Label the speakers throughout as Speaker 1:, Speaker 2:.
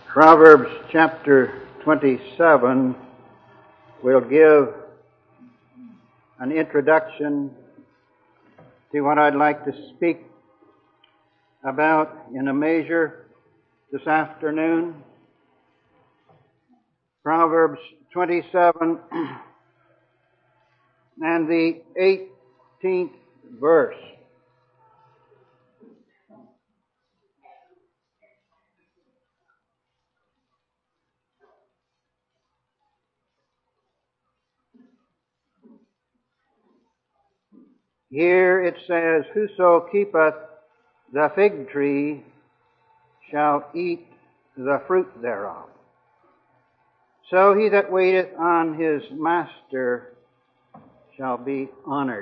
Speaker 1: Proverbs chapter 27 will give an introduction to what I'd like to speak about in a measure this afternoon. Proverbs 27 and the 18th verse. Here it says, "Whoso keepeth the fig tree shall eat the fruit thereof. So he that waiteth on his master shall be honored."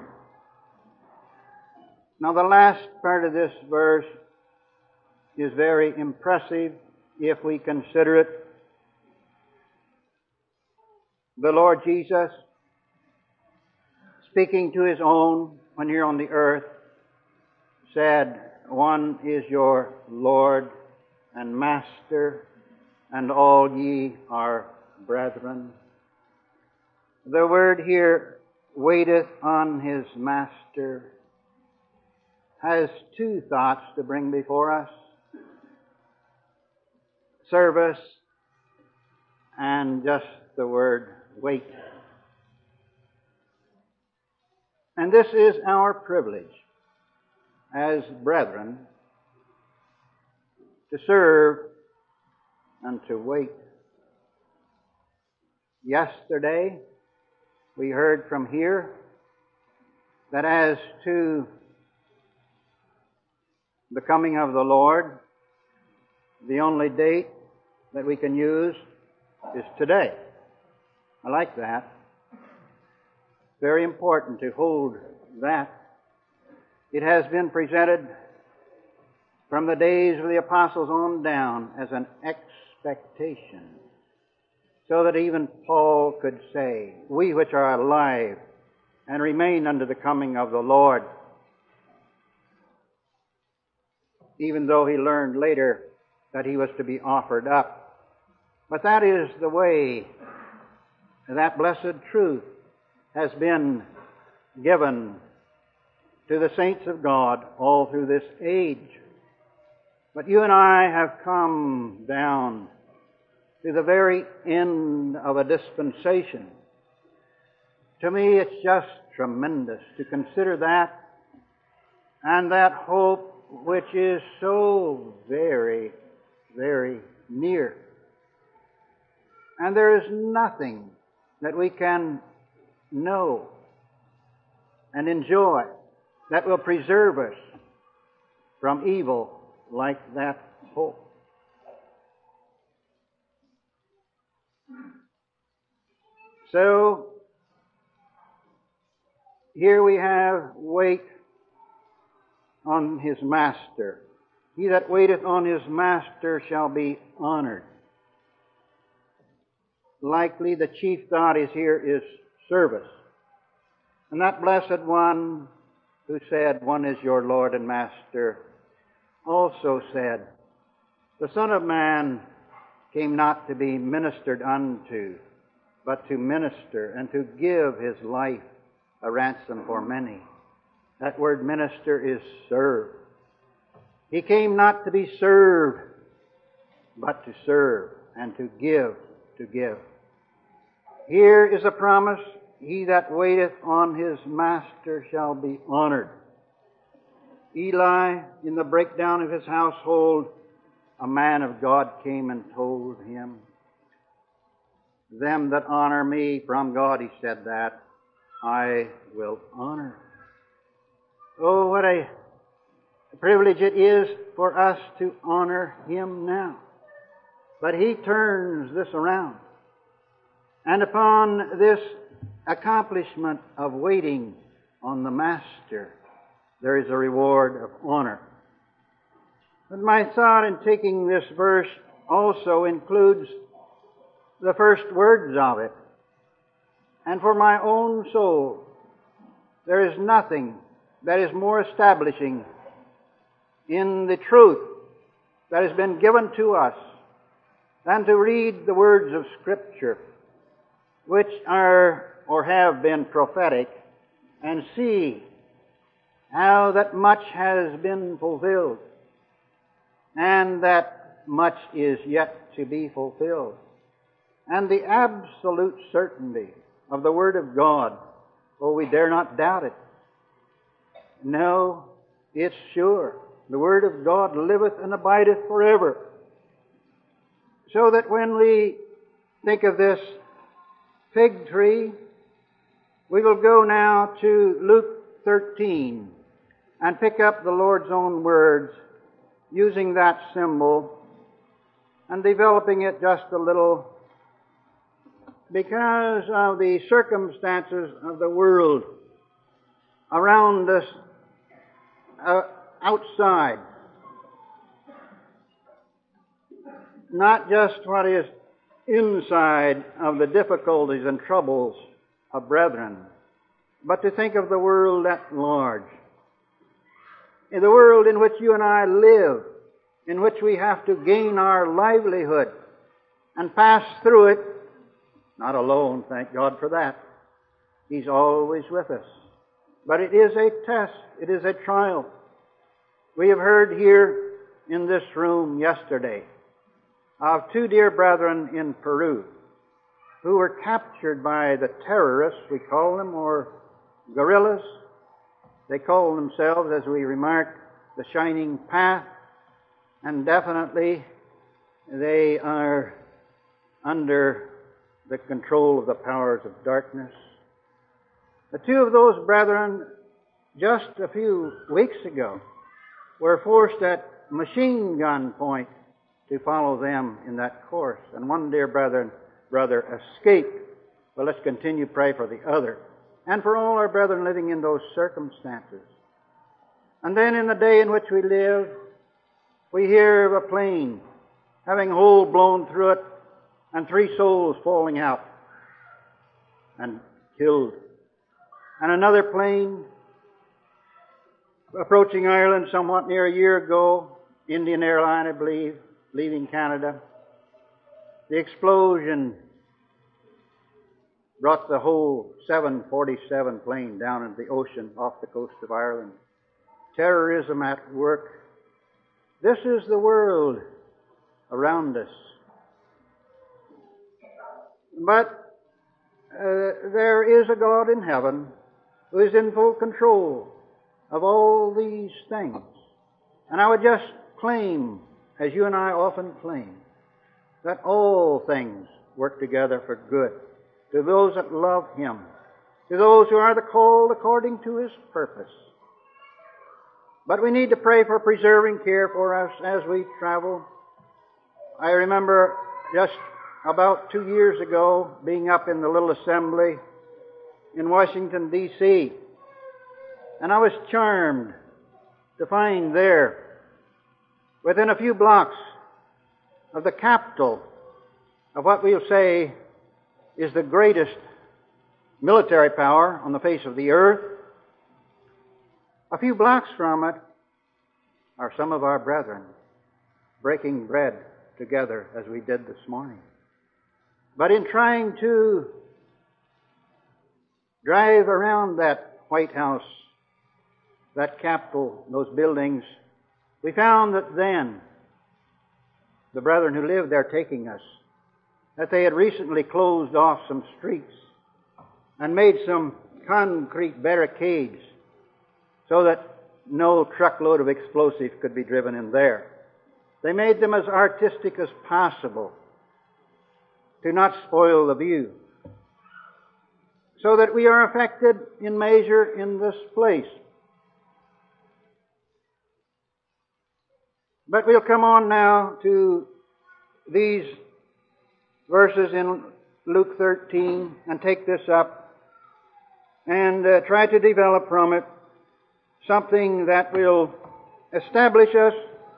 Speaker 1: Now the last part of this verse is very impressive if we consider it. The Lord Jesus, speaking to His own when here on the earth, said, "One is your Lord and Master, and all ye are brethren." The word here, waiteth on his master, has two thoughts to bring before us: service and just the word wait. And this is our privilege as brethren, to serve and to wait. Yesterday, we heard from here that as to the coming of the Lord, the only date that we can use is today. I like that. Very important to hold that. It has been presented from the days of the apostles on down as an expectation, so that even Paul could say, "We which are alive and remain unto the coming of the Lord," even though he learned later that he was to be offered up. But that is the way that blessed truth has been given to the saints of God all through this age. But you and I have come down to the very end of a dispensation. To me, it's just tremendous to consider that, and that hope which is so very, very near. And there is nothing that we can know and enjoy that will preserve us from evil like that hope. So, here we have wait on his master. He that waiteth on his master shall be honored. Likely the chief thought here is service. And that blessed one who said, "One is your Lord and Master," also said, "The Son of Man came not to be ministered unto, but to minister and to give his life a ransom for many." That word minister is serve. He came not to be served, but to serve and to give, to give. Here is a promise: he that waiteth on his master shall be honored. Eli, in the breakdown of his household, a man of God came and told him, "Them that honor me," from God he said that, "I will honor." Oh, what a privilege it is for us to honor him now. But he turns this around. And upon this accomplishment of waiting on the Master, there is a reward of honor. But my thought in taking this verse also includes the first words of it. And for my own soul, there is nothing that is more establishing in the truth that has been given to us than to read the words of Scripture, which are or have been prophetic, and see how that much has been fulfilled and that much is yet to be fulfilled. And the absolute certainty of the Word of God, oh, we dare not doubt it. No, it's sure. The Word of God liveth and abideth forever. So that when we think of this fig tree, we will go now to Luke 13 and pick up the Lord's own words using that symbol and developing it just a little because of the circumstances of the world around us outside. Not just what is inside of the difficulties and troubles of brethren, but to think of the world at large. In the world in which you and I live, in which we have to gain our livelihood and pass through it, not alone, thank God for that. He's always with us. But it is a test, it is a trial. We have heard here in this room yesterday of two dear brethren in Peru who were captured by the terrorists, we call them, or guerrillas. They call themselves, as we remarked, the Shining Path, and definitely they are under the control of the powers of darkness. The two of those brethren, just a few weeks ago, were forced at machine gun point to follow them in that course. And one dear brother escaped. Well, let's continue to pray for the other and for all our brethren living in those circumstances. And then in the day in which we live, we hear of a plane having a hole blown through it and 3 souls falling out and killed. And another plane approaching Ireland somewhat near a year ago, Indian Airline, I believe, leaving Canada. The explosion brought the whole 747 plane down into the ocean off the coast of Ireland. Terrorism at work. This is the world around us. But there is a God in heaven who is in full control of all these things. And I would just claim, as you and I often claim, that all things work together for good to those that love Him, to those who are the called according to His purpose. But we need to pray for preserving care for us as we travel. I remember just about 2 years ago being up in the little assembly in Washington, D.C., and I was charmed to find there, within a few blocks of the capital of what we'll say is the greatest military power on the face of the earth, a few blocks from it are some of our brethren breaking bread together as we did this morning. But in trying to drive around that White House, that Capitol, those buildings, we found that then the brethren who lived there taking us, that they had recently closed off some streets and made some concrete barricades so that no truckload of explosives could be driven in there. They made them as artistic as possible to not spoil the view, so that we are affected in measure in this place. But we'll come on now to these verses in Luke 13 and take this up and try to develop from it something that will establish us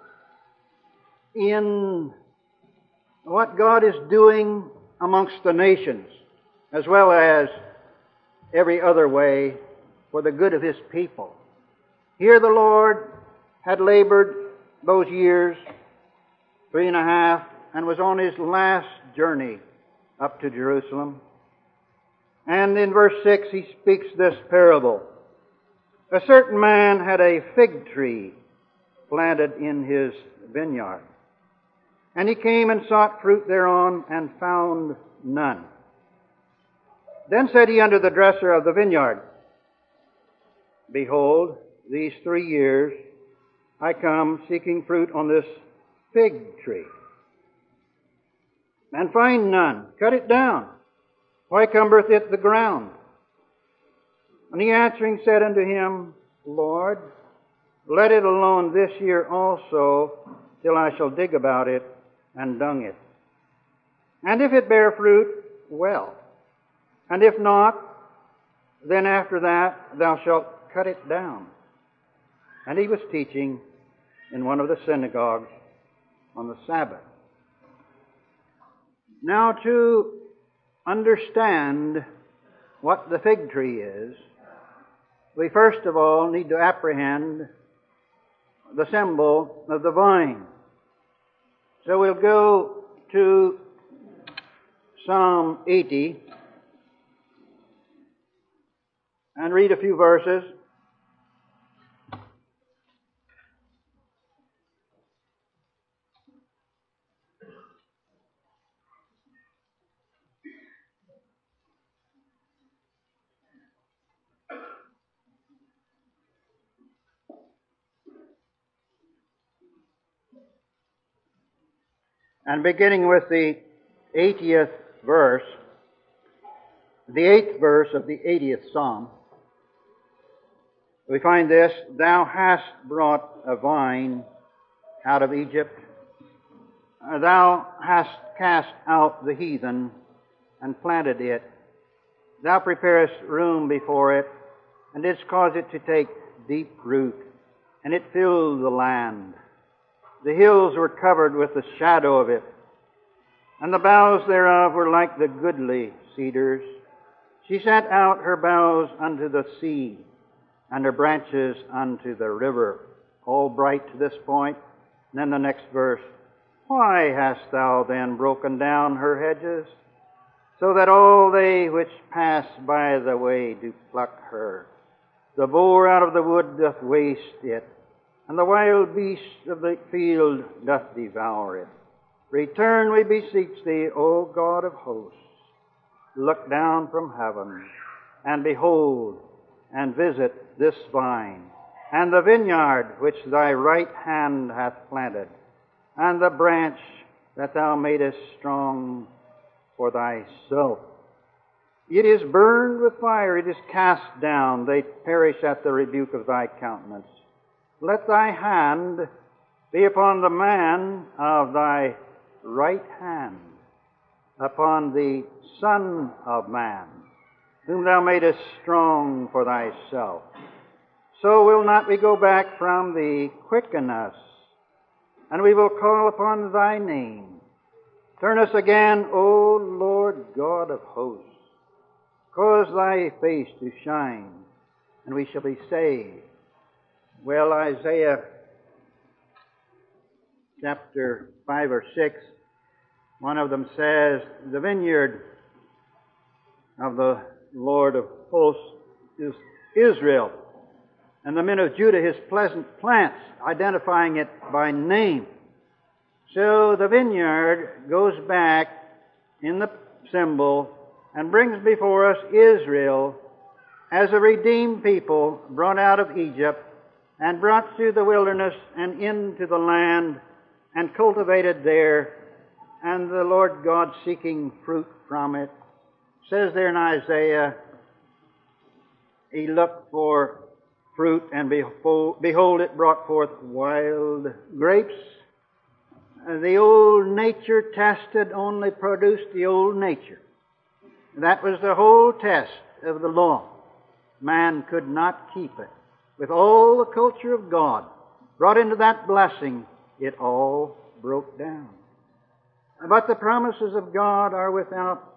Speaker 1: in what God is doing amongst the nations, as well as every other way for the good of His people. Here the Lord had labored those years, 3.5, and was on his last journey up to Jerusalem. And in verse 6 he speaks this parable. A certain man had a fig tree planted in his vineyard, and he came and sought fruit thereon, and found none. Then said he unto the dresser of the vineyard, Behold, these 3 years I come seeking fruit on this fig tree, and find none. Cut it down. Why cumbereth it the ground? And he answering said unto him, Lord, let it alone this year also, till I shall dig about it and dung it. And if it bear fruit, well. And if not, then after that thou shalt cut it down. And he was teaching in one of the synagogues on the Sabbath. Now, to understand what the fig tree is, we first of all need to apprehend the symbol of the vine. So we'll go to Psalm 80 and read a few verses. And beginning with the 80th verse, the 8th verse of the 80th Psalm, we find this, Thou hast brought a vine out of Egypt. Thou hast cast out the heathen and planted it. Thou preparest room before it, and didst cause it to take deep root, and it filled the land. The hills were covered with the shadow of it, and the boughs thereof were like the goodly cedars. She sent out her boughs unto the sea, and her branches unto the river. All bright to this point. And then the next verse. Why hast thou then broken down her hedges, so that all they which pass by the way do pluck her? The boar out of the wood doth waste it, and the wild beast of the field doth devour it. Return, we beseech thee, O God of hosts. Look down from heaven, and behold, and visit this vine, and the vineyard which thy right hand hath planted, and the branch that thou madest strong for thyself. It is burned with fire, it is cast down, they perish at the rebuke of thy countenance. Let thy hand be upon the man of thy right hand, upon the Son of Man, whom thou madest strong for thyself. So will not we go back from thee. Quicken us, and we will call upon thy name. Turn us again, O Lord God of hosts. Cause thy face to shine, and we shall be saved. Well, Isaiah chapter 5 or 6, one of them says, the vineyard of the Lord of hosts is Israel, and the men of Judah his pleasant plants, identifying it by name. So the vineyard goes back in the symbol and brings before us Israel as a redeemed people brought out of Egypt and brought through the wilderness and into the land and cultivated there, and the Lord God seeking fruit from it. It says there in Isaiah, he looked for fruit, and behold, it brought forth wild grapes. The old nature tested only produced the old nature. That was the whole test of the law. Man could not keep it. With all the culture of God brought into that blessing, it all broke down. But the promises of God are without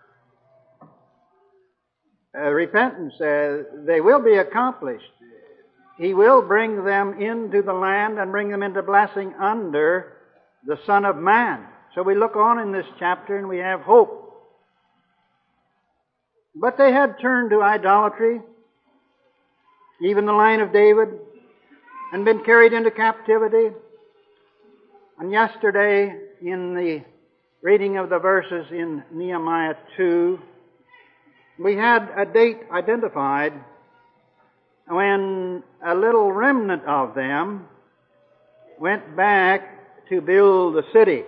Speaker 1: repentance. They will be accomplished. He will bring them into the land and bring them into blessing under the Son of Man. So we look on in this chapter and we have hope. But they had turned to idolatry, even the line of David, and been carried into captivity. And yesterday, in the reading of the verses in Nehemiah 2, we had a date identified when a little remnant of them went back to build the city.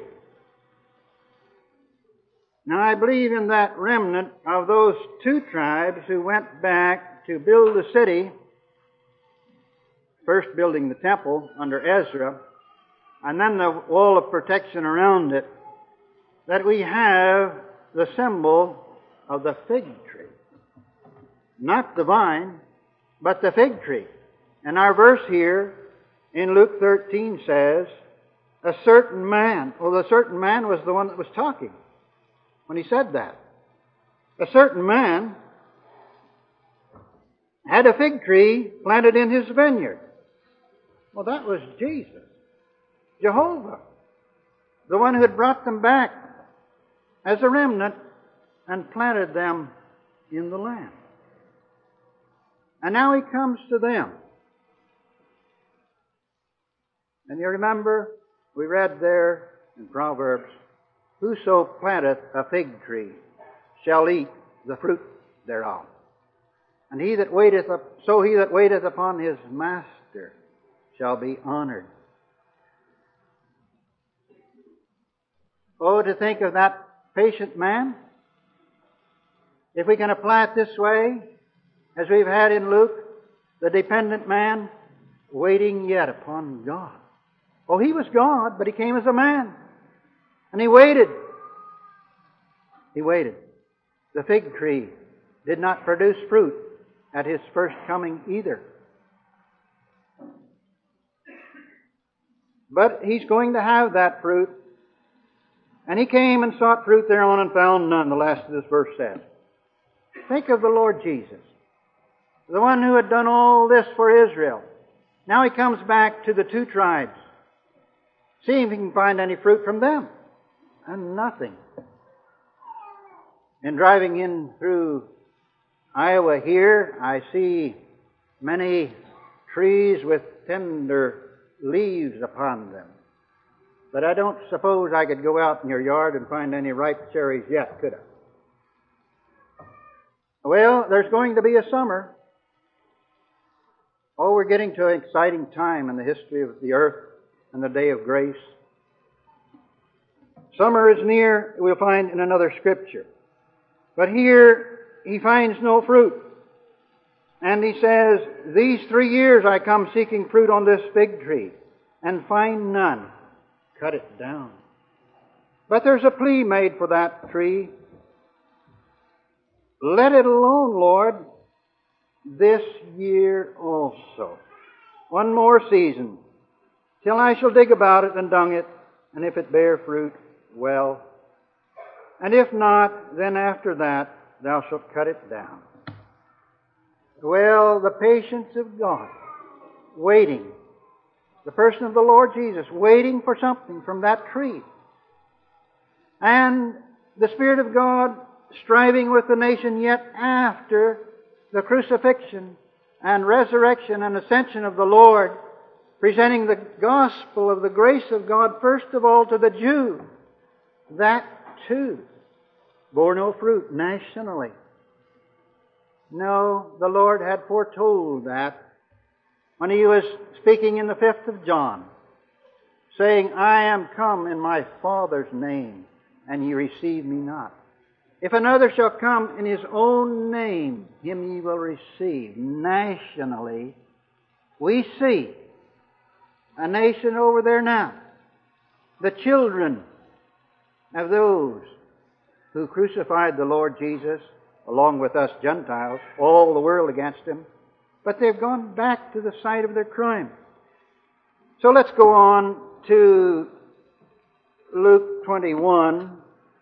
Speaker 1: Now, I believe in that remnant of those two tribes who went back to build the city, first building the temple under Ezra, and then the wall of protection around it, that we have the symbol of the fig tree. Not the vine, but the fig tree. And our verse here in Luke 13 says, a certain man. Well, the certain man was the one that was talking when he said that. A certain man had a fig tree planted in his vineyard. Well, that was Jesus, Jehovah, the one who had brought them back as a remnant and planted them in the land. And now he comes to them. And you remember, we read there in Proverbs, whoso planteth a fig tree shall eat the fruit thereof. And he that waiteth upon his master shall be honored. Oh, to think of that patient man. If we can apply it this way, as we've had in Luke, the dependent man waiting yet upon God. Oh, he was God, but he came as a man. And he waited. He waited. The fig tree did not produce fruit at his first coming either. But he's going to have that fruit. And he came and sought fruit thereon and found none, the last of this verse says. Think of the Lord Jesus, the one who had done all this for Israel. Now he comes back to the two tribes. See if he can find any fruit from them. And nothing. In driving in through Iowa here, I see many trees with tender leaves upon them. But I don't suppose I could go out in your yard and find any ripe cherries yet, could I? Well, there's going to be a summer. Oh, we're getting to an exciting time in the history of the earth and the day of grace. Summer is near, we'll find in another scripture. But here, he finds no fruit. And he says, these 3 years I come seeking fruit on this fig tree, and find none. Cut it down. But there's a plea made for that tree. Let it alone, Lord, this year also. One more season, till I shall dig about it and dung it, and if it bear fruit, well. And if not, then after that thou shalt cut it down. Well, the patience of God, waiting. The person of the Lord Jesus, waiting for something from that tree. And the Spirit of God striving with the nation yet after the crucifixion and resurrection and ascension of the Lord, presenting the gospel of the grace of God first of all to the Jew. That too bore no fruit nationally. No, the Lord had foretold that when He was speaking in the 5th of John, saying, I am come in my Father's name, and ye receive me not. If another shall come in his own name, him ye will receive. Nationally, we see a nation over there now, the children of those who crucified the Lord Jesus, along with us Gentiles, all the world against Him, but they've gone back to the site of their crime. So let's go on to Luke 21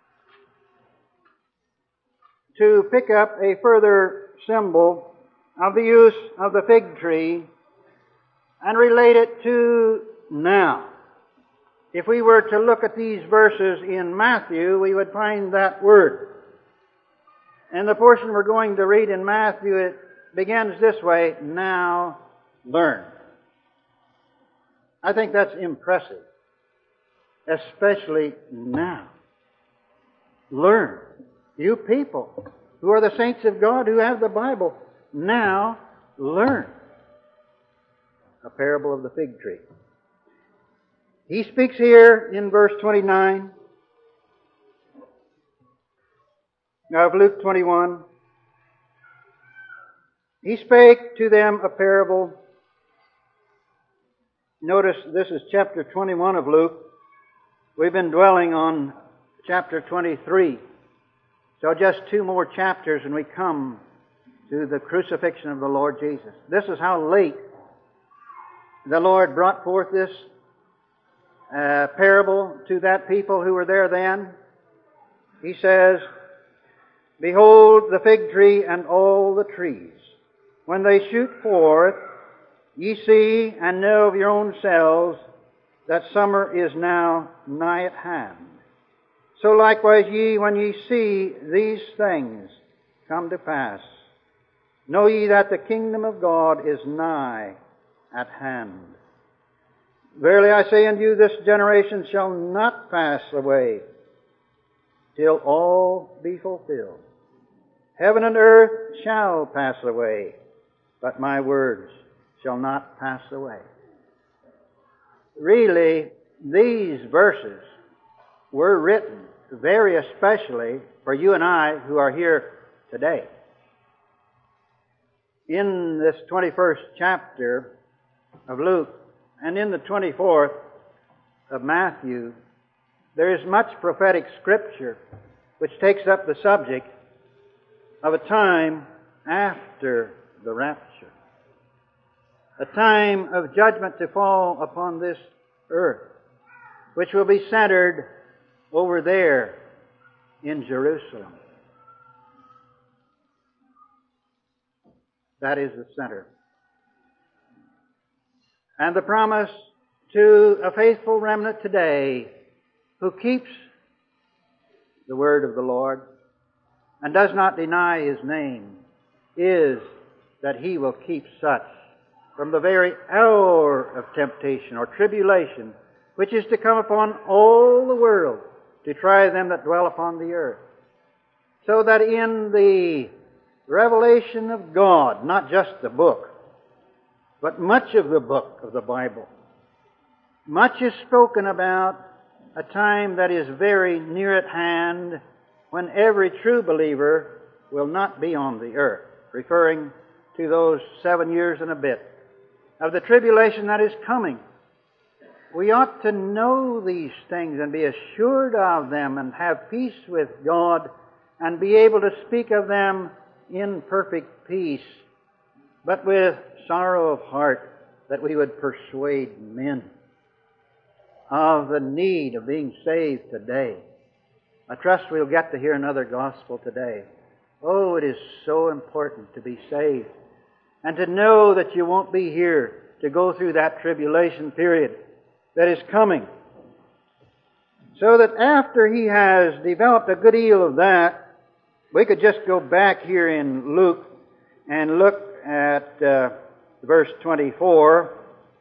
Speaker 1: to pick up a further symbol of the use of the fig tree and relate it to now. if we were to look at these verses in Matthew, we would find that word. And the portion we're going to read in Matthew, it begins this way, now learn. I think that's impressive, especially now. Learn. You people who are the saints of God who have the Bible, now learn. A parable of the fig tree. He speaks here in verse 29 of Luke 21. He spake to them a parable. Notice this is chapter 21 of Luke. We've been dwelling on chapter 23. So just 2 more chapters and we come to the crucifixion of the Lord Jesus. This is how late the Lord brought forth this parable to that people who were there then. He says, behold the fig tree and all the trees. When they shoot forth, ye see and know of your own selves that summer is now nigh at hand. So likewise ye, when ye see these things come to pass, know ye that the kingdom of God is nigh at hand. Verily I say unto you, this generation shall not pass away till all be fulfilled. Heaven and earth shall pass away, but my words shall not pass away. Really, these verses were written very especially for you and I who are here today. In this 21st chapter of Luke and in the 24th of Matthew, there is much prophetic scripture which takes up the subject of a time after the rapture. A time of judgment to fall upon this earth, which will be centered over there in Jerusalem. That is the center. And the promise to a faithful remnant today who keeps the word of the Lord and does not deny His name is that He will keep such from the very hour of temptation or tribulation which is to come upon all the world to try them that dwell upon the earth. So that in the revelation of God, not just the book, but much of the book of the Bible, much is spoken about a time that is very near at hand when every true believer will not be on the earth, referring to those 7 years and a bit of the tribulation that is coming. We ought to know these things and be assured of them and have peace with God and be able to speak of them in perfect peace, but with sorrow of heart that we would persuade men of the need of being saved today. I trust we'll get to hear another gospel today. Oh, it is so important to be saved and to know that you won't be here to go through that tribulation period that is coming. So that after he has developed a good deal of that, we could just go back here in Luke and look at verse 24.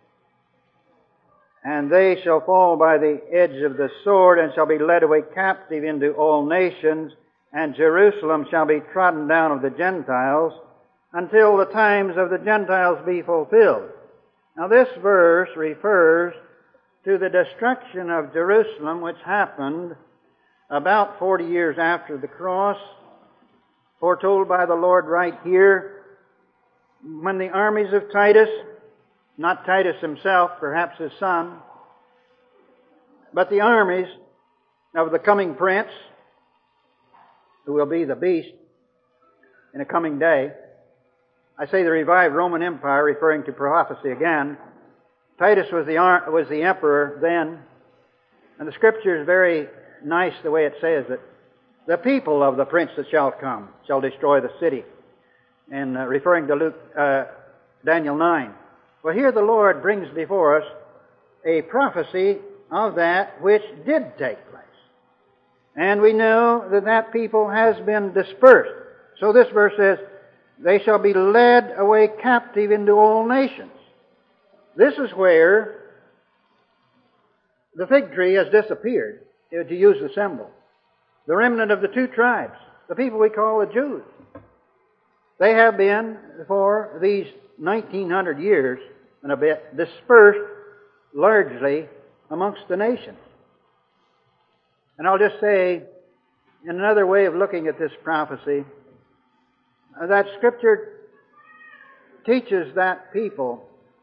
Speaker 1: And they shall fall by the edge of the sword and shall be led away captive into all nations, and Jerusalem shall be trodden down of the Gentiles until the times of the Gentiles be fulfilled. Now this verse refers to the destruction of Jerusalem, which happened about 40 years after the cross, foretold by the Lord right here, when the armies of Titus, not Titus himself, perhaps his son, but the armies of the coming prince, who will be the beast in a coming day. I say the revived Roman Empire, referring to prophecy again. Titus was the emperor then, and the Scripture is very nice the way it says that the people of the prince that shall come shall destroy the city, and referring to Daniel 9. Well, here the Lord brings before us a prophecy of that which did take place. And we know that that people has been dispersed. So this verse says, they shall be led away captive into all nations. This is where the fig tree has disappeared, to use the symbol. The remnant of the two tribes, the people we call the Jews. They have been, for these 1900 years and a bit, dispersed largely amongst the nations. And I'll just say, in another way of looking at this prophecy, that Scripture teaches that people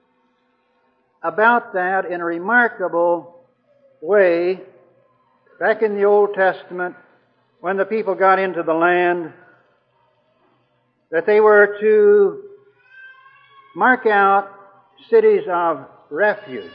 Speaker 1: about that in a remarkable way. Back in the Old Testament, when the people got into the land, that they were to mark out cities of refuge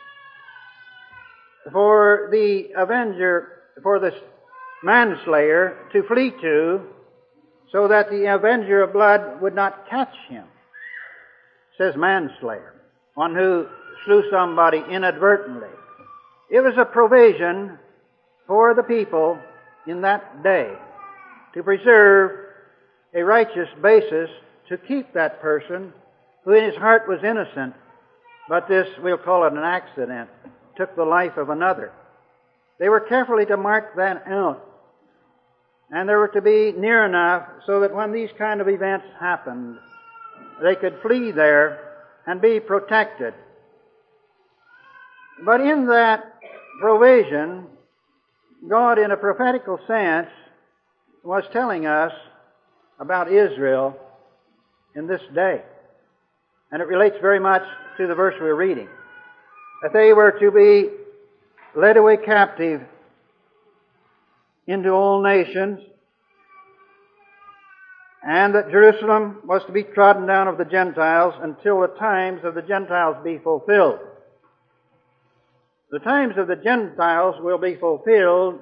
Speaker 1: for the avenger, for the manslayer to flee to, so that the avenger of blood would not catch him. It says manslayer, one who slew somebody inadvertently. It was a provision for the people in that day to preserve a righteous basis to keep that person who in his heart was innocent, but this, we'll call it an accident, took the life of another. They were carefully to mark that out. And they were to be near enough so that when these kind of events happened, they could flee there and be protected. But in that provision, God, in a prophetical sense, was telling us about Israel in this day. And it relates very much to the verse we're reading. That they were to be led away captive into all nations, and that Jerusalem was to be trodden down of the Gentiles until the times of the Gentiles be fulfilled. The times of the Gentiles will be fulfilled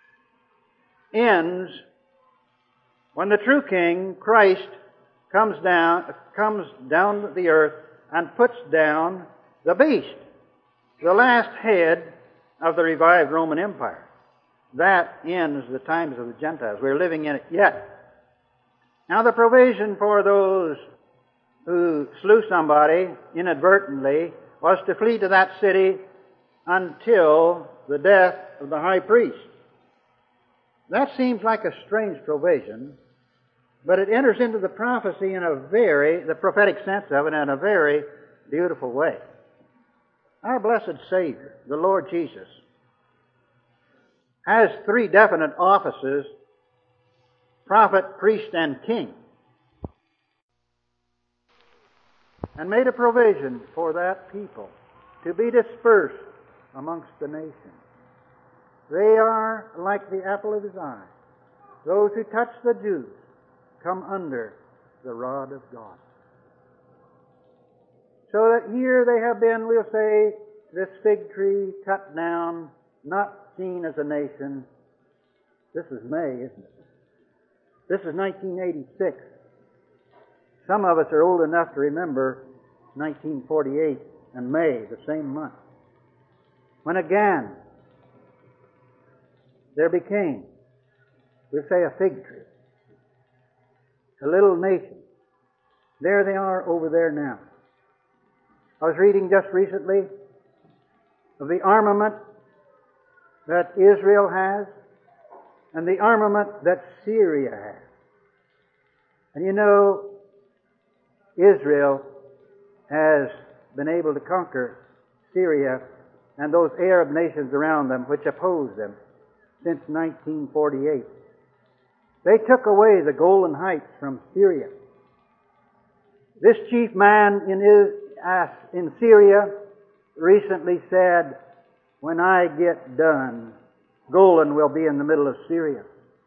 Speaker 1: ends when the true King, Christ, comes down to the earth and puts down the beast, the last head of the revived Roman Empire. That ends the times of the Gentiles. We're living in it yet. Now the provision for those who slew somebody inadvertently was to flee to that city until the death of the high priest. That seems like a strange provision, but it enters into the prophecy in the prophetic sense of it, in a very beautiful way. Our blessed Savior, the Lord Jesus, has three definite offices: prophet, priest, and king, and made a provision for that people to be dispersed amongst the nations. They are like the apple of his eye. Those who touch the Jews come under the rod of God. So that here they have been, we'll say, this fig tree cut down, not seen as a nation. This is May, isn't it? This is 1986. Some of us are old enough to remember 1948 and May, the same month, when again there became, we'll say, a fig tree, a little nation. There they are over there now. I was reading just recently of the armament that Israel has and the armament that Syria has. And you know, Israel has been able to conquer Syria and those Arab nations around them which oppose them since 1948. They took away the Golan Heights from Syria. This chief man in Syria recently said, "When I get done, Golan will be in the middle of Syria."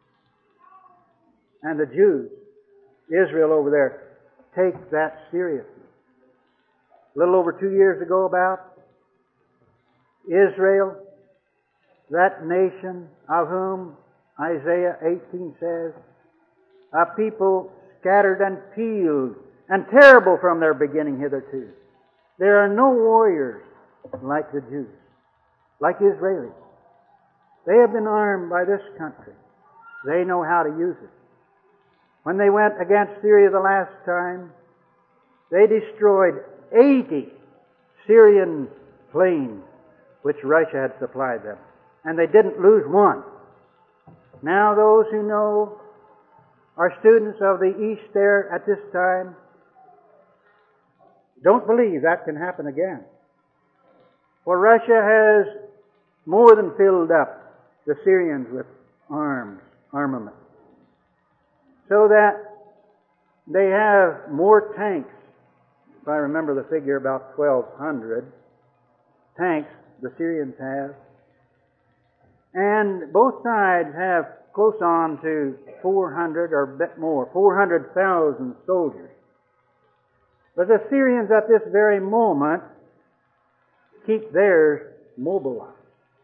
Speaker 1: And the Jews, Israel over there, take that seriously. A little over 2 years ago about, Israel, that nation of whom Isaiah 18 says, "A people scattered and peeled, and terrible from their beginning hitherto. There are no warriors like the Jews. like Israelis. They have been armed by this country. They know how to use it. When they went against Syria the last time, they destroyed 80 Syrian planes which Russia had supplied them. And they didn't lose one. Now those who know are students of the East there at this time don't believe that can happen again. For Russia has more than filled up the Syrians with armament. So that they have more tanks. If I remember the figure, about 1,200 tanks the Syrians have. And both sides have close on to 400 or a bit more, 400,000 soldiers. But the Syrians at this very moment keep theirs mobilized.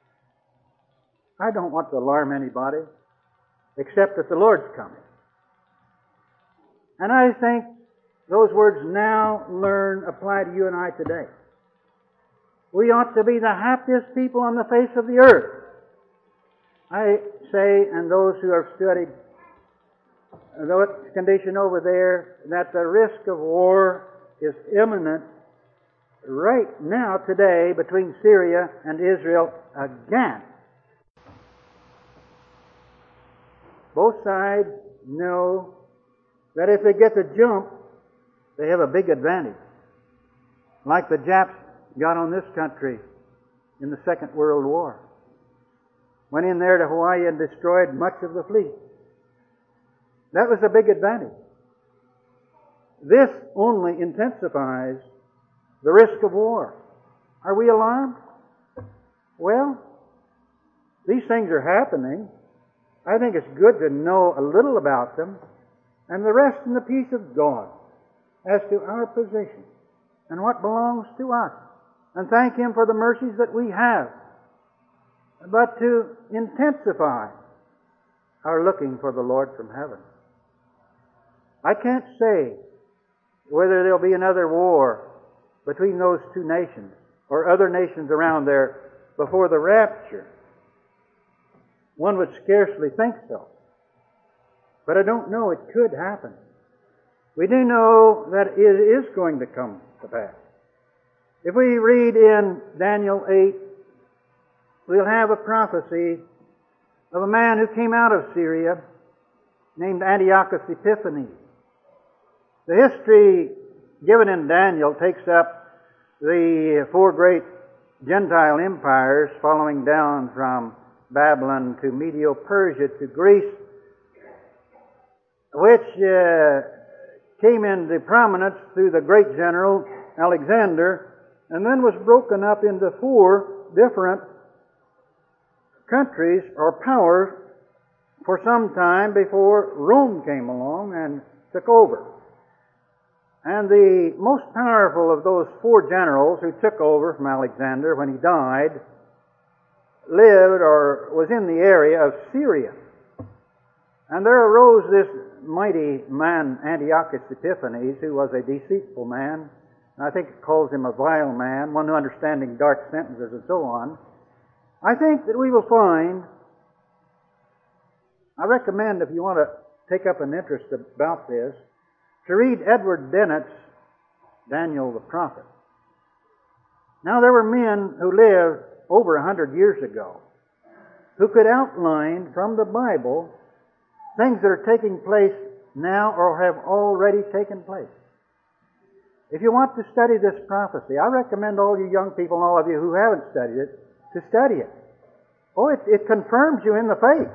Speaker 1: I don't want to alarm anybody, except that the Lord's coming. And I think those words, now learn, apply to you and I today. We ought to be the happiest people on the face of the earth. I say, and those who have studied the condition over there, that the risk of war is imminent right now, today, between Syria and Israel again. Both sides know that if they get the jump, they have a big advantage. Like the Japs got on this country in the Second World War. Went in there to Hawaii and destroyed much of the fleet. That was a big advantage. This only intensifies the risk of war. Are we alarmed? Well, these things are happening. I think it's good to know a little about them and the rest in the peace of God as to our position and what belongs to us, and thank Him for the mercies that we have, but to intensify our looking for the Lord from heaven. I can't say whether there'll be another war between those two nations or other nations around there before the rapture. One would scarcely think so. But I don't know, it could happen. We do know that it is going to come to pass. If we read in Daniel 8, we'll have a prophecy of a man who came out of Syria named Antiochus Epiphanes. The history given in Daniel takes up the four great Gentile empires following down from Babylon to Medo-Persia to Greece, which came into prominence through the great general Alexander, and then was broken up into four different countries or powers for some time before Rome came along and took over. And the most powerful of those four generals who took over from Alexander when he died lived or was in the area of Syria. And there arose this mighty man, Antiochus Epiphanes, who was a deceitful man. I think it calls him a vile man, one understanding dark sentences and so on. I think that we will find, I recommend if you want to take up an interest about this, to read Edward Dennett's Daniel the Prophet. Now there were men who lived over 100 years ago who could outline from the Bible things that are taking place now or have already taken place. If you want to study this prophecy, I recommend all you young people and all of you who haven't studied it to study it. Oh, it confirms you in the faith.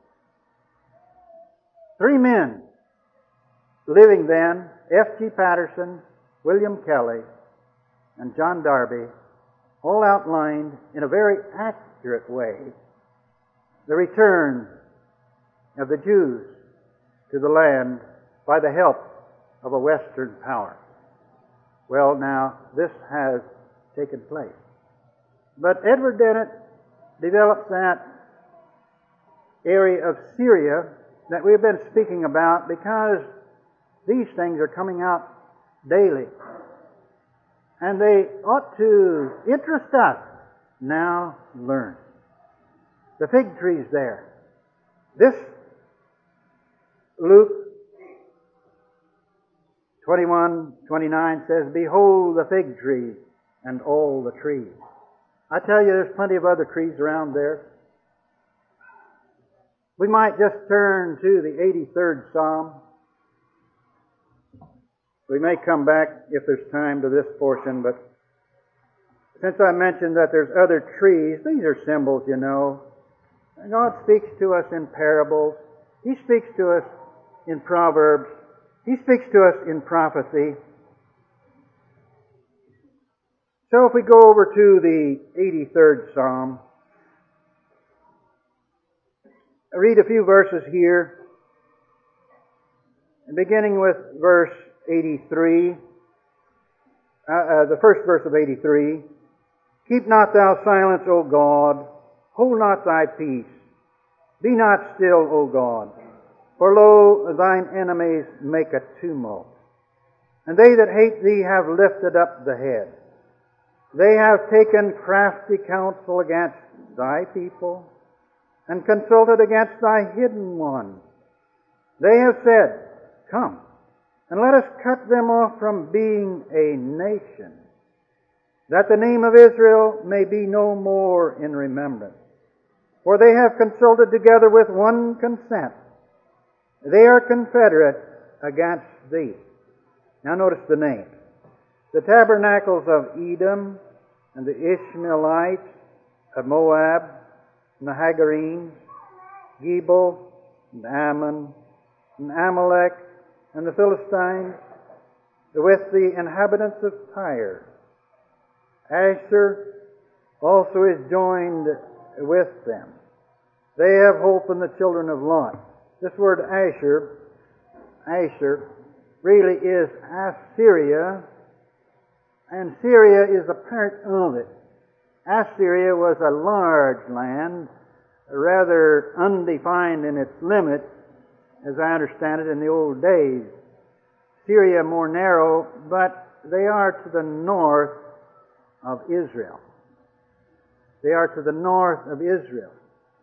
Speaker 1: 3 men living then, F.G. Patterson, William Kelly, and John Darby, all outlined in a very accurate way the return of the Jews to the land by the help of a Western power. Well, now, this has taken place. But Edward Dennett develops that area of Syria that we've been speaking about because these things are coming out daily. And they ought to interest us now learn. The fig tree's there. This Luke 21:29 says, "Behold the fig tree and all the trees." I tell you, there's plenty of other trees around there. We might just turn to the 83rd Psalm. We may come back, if there's time, to this portion, but since I mentioned that there's other trees, these are symbols, you know. God speaks to us in parables. He speaks to us in Proverbs. He speaks to us in prophecy. So if we go over to the 83rd Psalm, I read a few verses here, beginning with verse 83, the first verse of 83. "Keep not thou silence, O God, hold not thy peace. Be not still, O God, for lo, thine enemies make a tumult, and they that hate thee have lifted up the head. They have taken crafty counsel against thy people, and consulted against thy hidden one. They have said, Come, and let us cut them off from being a nation, that the name of Israel may be no more in remembrance. For they have consulted together with one consent. They are confederate against thee." Now notice the names. "The tabernacles of Edom, and the Ishmaelites of Moab, and the Hagarenes, Gebal, and Ammon, and Amalek, and the Philistines, with the inhabitants of Tyre. Asher also is joined with them. They have hope in the children of Lot." This word Asher really is Assyria, and Syria is a part of it. Assyria was a large land, rather undefined in its limits, as I understand it in the old days. Syria more narrow, but they are to the north of Israel. They are to the north of Israel.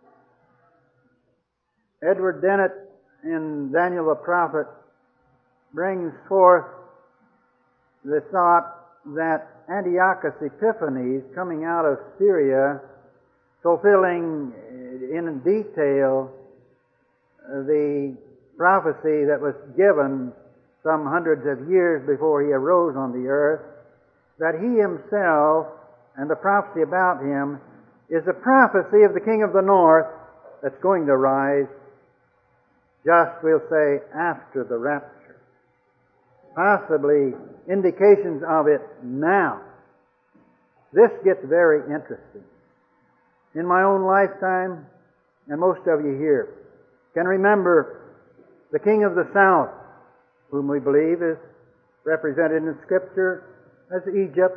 Speaker 1: Edward Dennett in Daniel the Prophet brings forth the thought that Antiochus Epiphanes, coming out of Syria, fulfilling in detail the prophecy that was given some hundreds of years before he arose on the earth, that he himself and the prophecy about him is a prophecy of the king of the north that's going to rise just, we'll say, after the rapture. Possibly indications of it now. This gets very interesting. In my own lifetime, and most of you here can remember the king of the south, whom we believe is represented in Scripture as Egypt,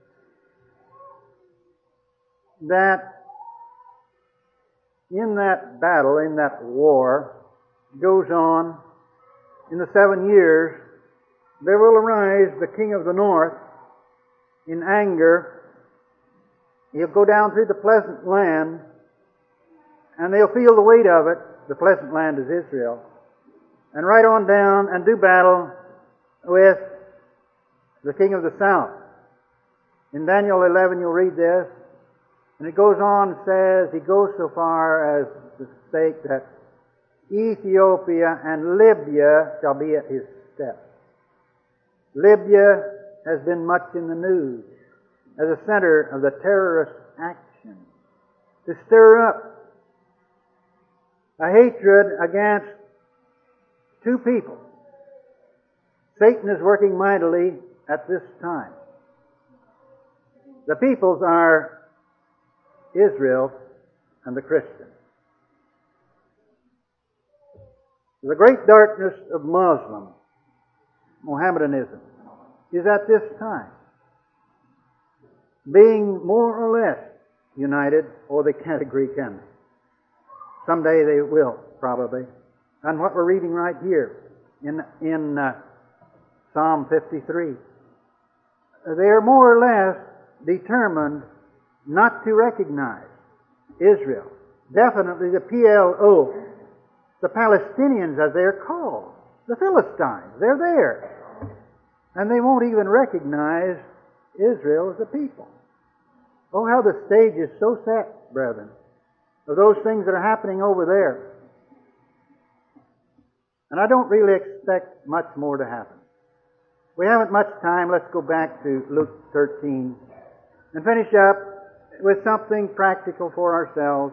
Speaker 1: that in that battle, in that war, goes on, in the 7 years, there will arise the king of the north in anger. He'll go down through the pleasant land, and they'll feel the weight of it. The pleasant land is Israel. And right on down and do battle with the king of the south. In Daniel 11 you'll read this, and it goes on and says, he goes so far as to state that Ethiopia and Libya shall be at his steps. Libya has been much in the news as a center of the terrorist action to stir up a hatred against two people. Satan is working mightily at this time. The peoples are Israel and the Christians. The great darkness of Mohammedanism, is at this time being more or less united, or they can't agree, can they? Someday they will, probably. And what we're reading right here in Psalm 53. They are more or less determined not to recognize Israel. Definitely the PLO, the Palestinians as they're called, the Philistines, they're there. And they won't even recognize Israel as a people. Oh, how the stage is so set, brethren, of those things that are happening over there. And I don't really expect much more to happen. We haven't much time. Let's go back to Luke 13 and finish up with something practical for ourselves.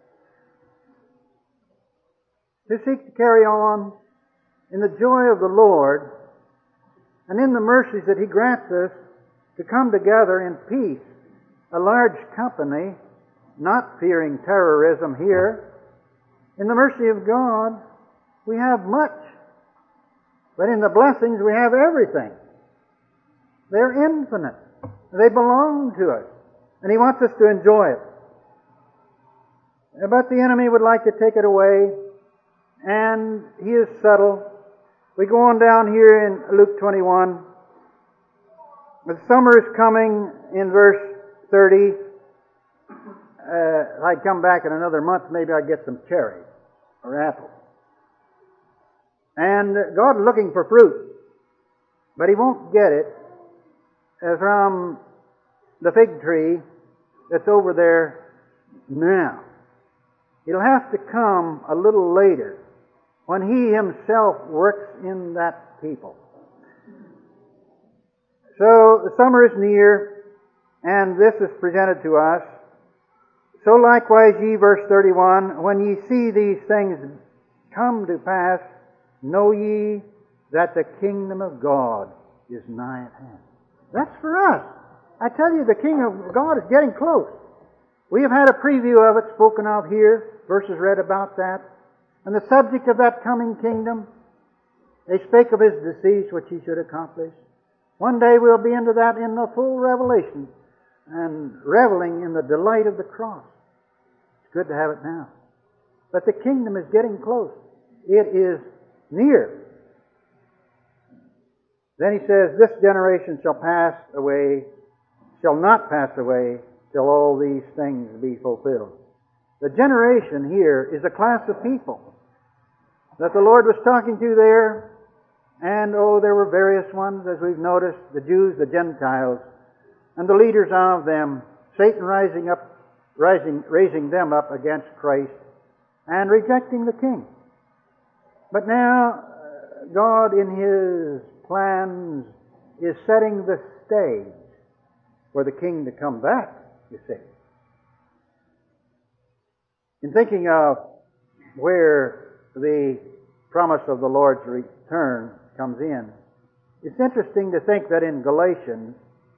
Speaker 1: To seek to carry on in the joy of the Lord and in the mercies that He grants us to come together in peace, a large company, not fearing terrorism here. In the mercy of God, we have much. But in the blessings, we have everything. They're infinite. They belong to us. And He wants us to enjoy it. But the enemy would like to take it away. And he is subtle. We go on down here in Luke 21. The summer is coming in verse 30. If I'd come back in another month, maybe I'd get some cherries or apples. And God's looking for fruit. But He won't get it from the fig tree that's over there now. It'll have to come a little later when He Himself works in that people. So the summer is near, and this is presented to us. So likewise ye, verse 31, when ye see these things come to pass, know ye that the kingdom of God is nigh at hand. That's for us. I tell you, the kingdom of God is getting close. We have had a preview of it spoken of here, verses read about that. And the subject of that coming kingdom, they spake of His decease, which He should accomplish. One day we'll be into that in the full revelation and reveling in the delight of the cross. It's good to have it now. But the kingdom is getting close. It is near. Then He says, this generation shall pass away, shall not pass away, till all these things be fulfilled. The generation here is a class of people that the Lord was talking to there. And there were various ones, as we've noticed, the Jews, the Gentiles, and the leaders of them, Satan raising them up against Christ and rejecting the king. But now, God in His plans is setting the stage for the king to come back, you see. In thinking of where the promise of the Lord's return comes in, it's interesting to think that in Galatians,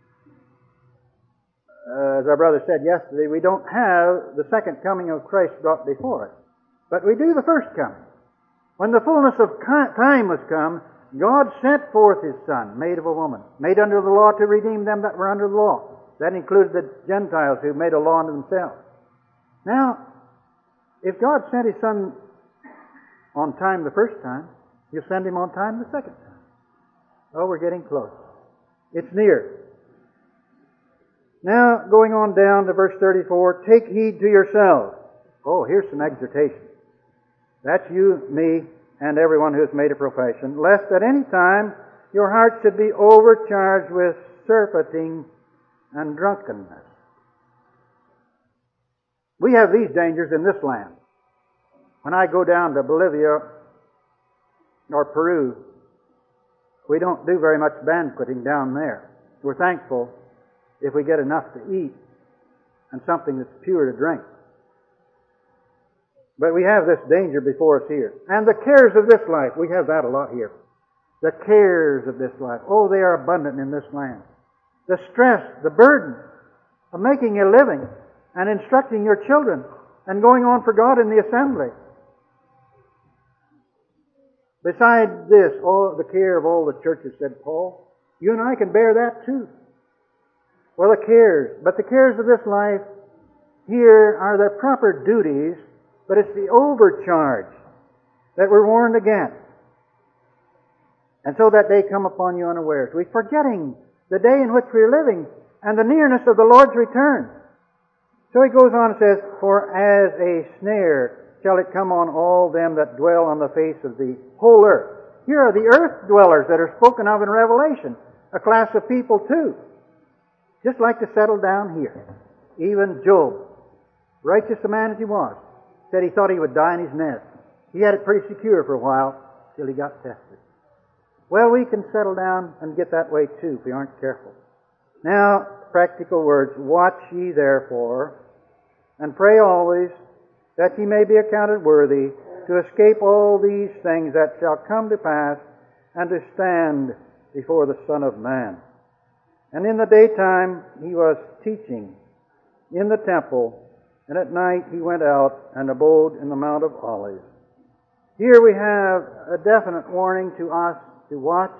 Speaker 1: as our brother said yesterday, we don't have the second coming of Christ brought before us. But we do the first coming. When the fullness of time was come, God sent forth His Son, made of a woman, made under the law to redeem them that were under the law. That included the Gentiles who made a law unto themselves. Now, if God sent His Son on time the first time, He'll send Him on time the second time. Oh, we're getting close. It's near. Now, going on down to verse 34, take heed to yourselves. Oh, here's some exhortation. That's you, me, and everyone who has made a profession, lest at any time your heart should be overcharged with surfeiting and drunkenness. We have these dangers in this land. When I go down to Bolivia or Peru, we don't do very much banqueting down there. We're thankful if we get enough to eat and something that's pure to drink. But we have this danger before us here. And the cares of this life, we have that a lot here. The cares of this life, oh, they are abundant in this land. The stress, the burden of making a living and instructing your children and going on for God in the assembly. Besides this, all the care of all the churches, said Paul. You and I can bear that too. Well, the cares. But the cares of this life here are the proper duties, but it's the overcharge that we're warned against. And so that day come upon you unawares. We're forgetting the day in which we're living and the nearness of the Lord's return. So he goes on and says, "For as a snare shall it come on all them that dwell on the face of the whole earth." Here are the earth dwellers that are spoken of in Revelation, a class of people too, just like to settle down here. Even Job, righteous a man as he was, said he thought he would die in his nest. He had it pretty secure for a while till he got tested. Well, we can settle down and get that way too if we aren't careful. Now, practical words. "Watch ye therefore, and pray always, that ye may be accounted worthy to escape all these things that shall come to pass, and to stand before the Son of Man." And in the daytime he was teaching in the temple, and at night he went out and abode in the Mount of Olives. Here we have a definite warning to us to watch,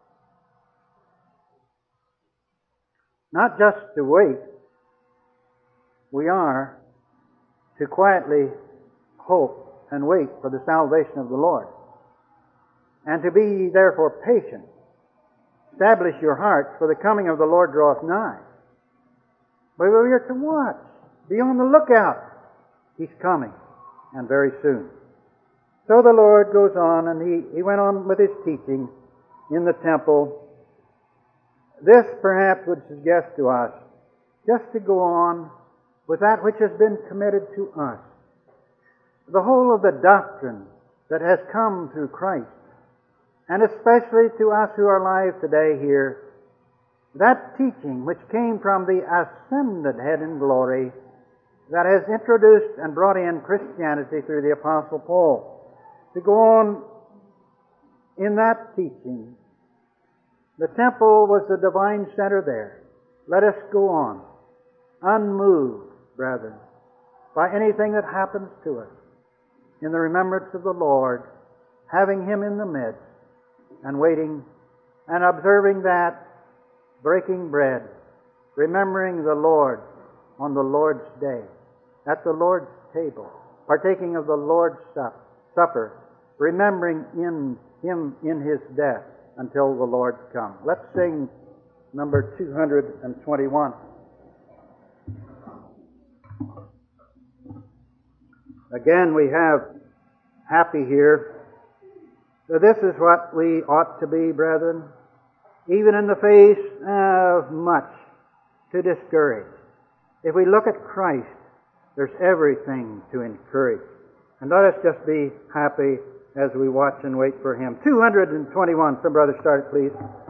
Speaker 1: not just to wait. We are to quietly hope and wait for the salvation of the Lord, and to be therefore patient. Establish your hearts, for the coming of the Lord draweth nigh. But we are to watch, be on the lookout. He's coming, and very soon. So the Lord goes on, and he went on with his teaching in the temple. This perhaps would suggest to us just to go on with that which has been committed to us. The whole of the doctrine that has come through Christ, and especially to us who are alive today here, that teaching which came from the ascended head in glory that has introduced and brought in Christianity through the Apostle Paul. To go on in that teaching. The temple was the divine center there. Let us go on, unmoved, brethren, by anything that happens to us, in the remembrance of the Lord, having Him in the midst, and waiting, and observing that, breaking bread, remembering the Lord on the Lord's day, at the Lord's table, partaking of the Lord's supper, remembering in Him in His death until the Lord comes. Let's sing number 221. Again, we have happy here. So this is what we ought to be, brethren, even in the face of much to discourage. If we look at Christ, there's everything to encourage. And let us just be happy as we watch and wait for Him. 221. Some brothers start it, please.